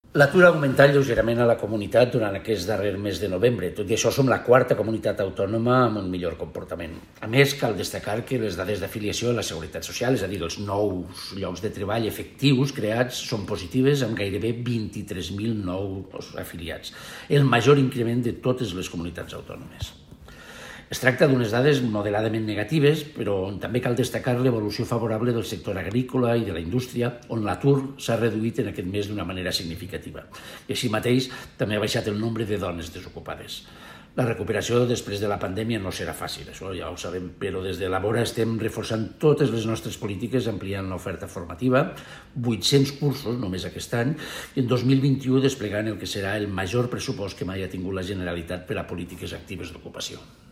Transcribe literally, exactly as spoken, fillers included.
L'atur ha augmentat lleugerament a la comunitat durant aquest darrer mes de novembre. Tot i això, som la quarta comunitat autònoma amb un millor comportament. A més, cal destacar que les dades d'afiliació a la Seguretat Social, és a dir, els nous llocs de treball efectius creats, són positives amb gairebé vint-i-tres mil nous afiliats, el major increment de totes les comunitats autònomes. Es tracta d'unes dades moderadament negatives, però també cal destacar l'evolució favorable del sector agrícola i de la indústria, on l'atur s'ha reduït en aquest mes d'una manera significativa. I així mateix també ha baixat el nombre de dones desocupades. La recuperació després de la pandèmia no serà fàcil, això ja ho sabem, però des de la vora estem reforçant totes les nostres polítiques, ampliant l'oferta formativa, vuit-cents cursos només aquest any, i en dos mil vint-i-u desplegant el que serà el major pressupost que mai ha tingut la Generalitat per a polítiques actives d'ocupació.